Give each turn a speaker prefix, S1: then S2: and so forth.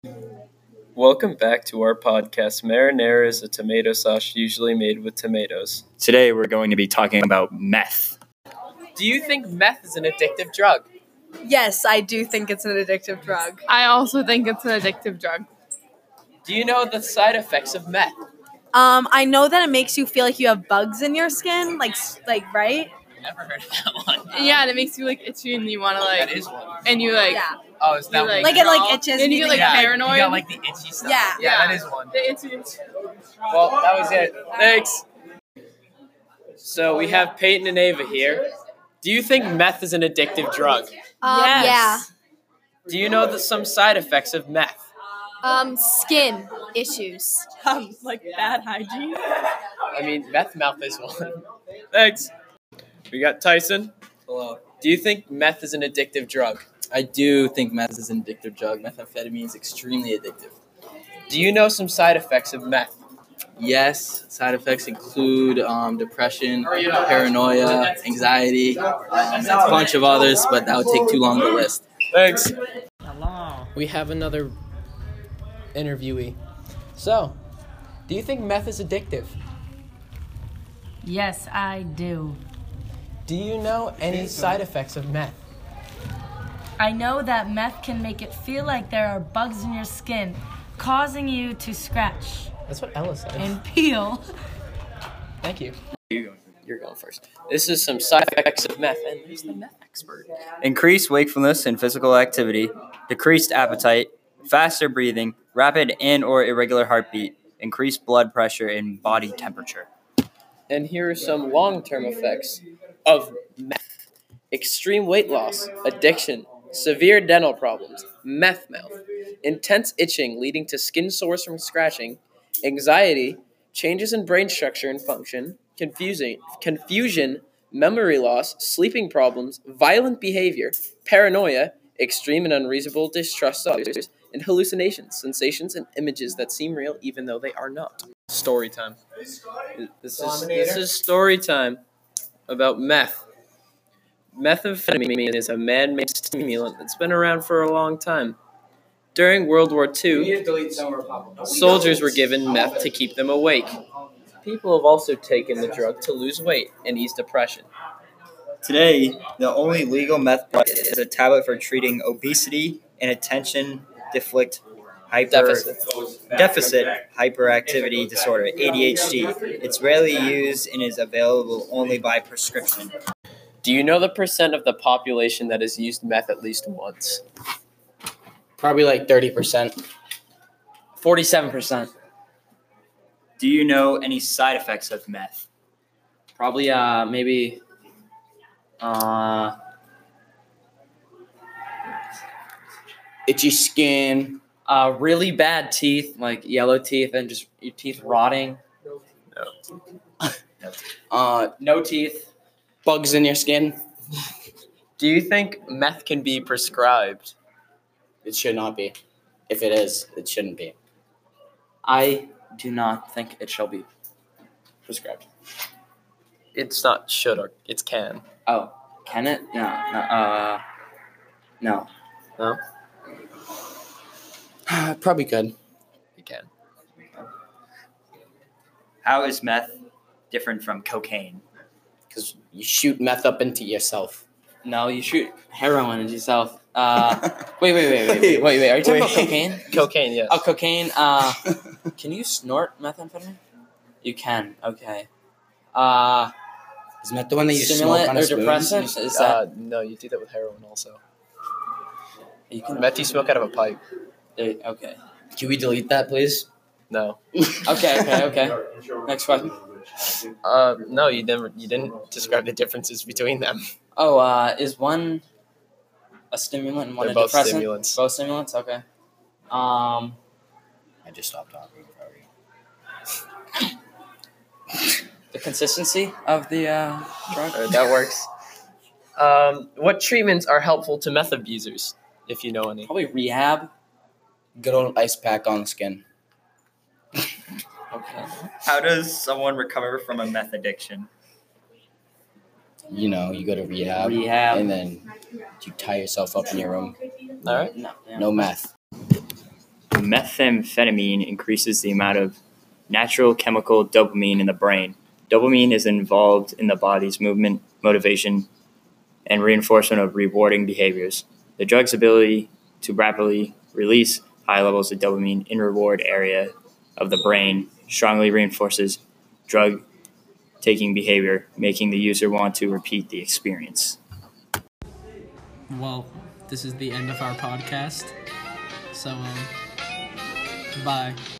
S1: Welcome back to our podcast. Marinara is a tomato sauce usually made with tomatoes.
S2: Today we're going to be talking about meth.
S1: Do you think meth is an addictive drug?
S3: Yes, I do think it's an addictive drug.
S4: I also think it's an addictive drug.
S1: Do you know the side effects of meth?
S3: I know that it makes you feel like you have bugs in your skin, like right?
S1: Never heard of that one.
S4: Yeah, and it makes you itchy, and you want to
S1: That is one.
S4: and you
S3: Yeah.
S1: Oh, is that
S4: You,
S1: one?
S3: Like it itches.
S4: And you get paranoid.
S1: You got like the itchy stuff.
S3: Yeah.
S1: Yeah, that is one.
S4: The itchy.
S1: Well, that was it. Thanks. So we have Peyton and Ava here. Do you think meth is an addictive drug?
S3: Yes.
S1: Do you know some side effects of meth?
S5: Skin issues.
S3: Like bad hygiene.
S1: I mean, meth mouth is one. Thanks. We got Tyson.
S6: Hello.
S1: Do you think meth is an addictive drug?
S6: I do think meth is an addictive drug. Methamphetamine is extremely addictive.
S1: Do you know some side effects of meth?
S6: Yes, side effects include depression, paranoia, anxiety, a bunch of others, but that would take too long to list.
S1: Thanks. We have another interviewee. So, do you think meth is addictive?
S7: Yes, I do.
S1: Do you know any side effects of meth?
S7: I know that meth can make it feel like there are bugs in your skin, causing you to scratch
S1: That's what Ella said.
S7: and peel.
S1: Thank you. You're going first. This is some side effects of meth, and who's the meth expert?
S2: Increased wakefulness and physical activity, decreased appetite, faster breathing, rapid and or irregular heartbeat, increased blood pressure and body temperature.
S1: And here are some long-term effects of meth. Extreme weight loss, addiction, severe dental problems, meth mouth, intense itching leading to skin sores from scratching, anxiety, changes in brain structure and function, confusion, memory loss, sleeping problems, violent behavior, paranoia, extreme and unreasonable distrust of others, and hallucinations, sensations, and images that seem real even though they are not. Story time. This is story time about meth. Methamphetamine is a man-made stimulant that's been around for a long time. During World War II, soldiers were given meth to keep them awake. People have also taken the drug to lose weight and ease depression.
S2: Today, the only legal meth product is a tablet for treating obesity and attention deficit hyperactivity disorder, ADHD. It's rarely used and is available only by prescription.
S1: Do you know the percent of the population that has used meth at least once?
S8: Probably like 30%.
S6: 47%.
S2: Do you know any side effects of meth?
S6: Probably maybe
S8: Itchy skin,
S6: really bad teeth, like yellow teeth and just your teeth rotting. No teeth.
S8: bugs in your skin.
S1: Do you think meth can be prescribed?
S8: It should not be. If it is, it shouldn't be
S6: I do not think it shall be.
S8: prescribed.
S1: It's not should or it's can.
S6: Oh, can it? No. No.
S1: No?
S8: Probably could.
S1: It can.
S2: How is meth different from cocaine?
S8: Because you shoot meth up into yourself.
S6: No, you shoot heroin into yourself. Wait. Are you talking about cocaine?
S1: Cocaine, yes.
S6: Oh, cocaine. Can you snort methamphetamine? You can. Okay.
S8: Isn't that the one that you
S6: Stimulant
S8: smoke on a
S6: or
S8: spoon?
S6: depressant? Is that
S1: No, you do that with heroin also.
S6: you can?
S1: Meth you smoke out of a pipe.
S6: Okay.
S8: Can we delete that, please?
S1: No.
S6: Okay. Next question.
S1: No, you didn't describe the differences between them.
S6: Oh, is one a stimulant and one
S1: They're
S6: a
S1: both
S6: depressant?
S1: stimulants.
S6: Both stimulants. Okay.
S8: I just stopped talking.
S6: The consistency of the drug.
S1: That works. What treatments are helpful to meth abusers, if you know any?
S6: Probably rehab.
S8: Good old ice pack on the skin.
S6: Okay.
S2: How does someone recover from a meth addiction?
S8: You know, you go to rehab.
S6: Rehab.
S8: And then you tie yourself up in your room.
S1: All right.
S6: No. Yeah.
S8: No meth.
S2: methamphetamine increases the amount of natural chemical dopamine in the brain. Dopamine is involved in the body's movement, motivation, and reinforcement of rewarding behaviors. The drug's ability to rapidly release high levels of dopamine in reward area of the brain strongly reinforces drug-taking behavior, making the user want to repeat the experience.
S9: Well, this is the end of our podcast. So, bye.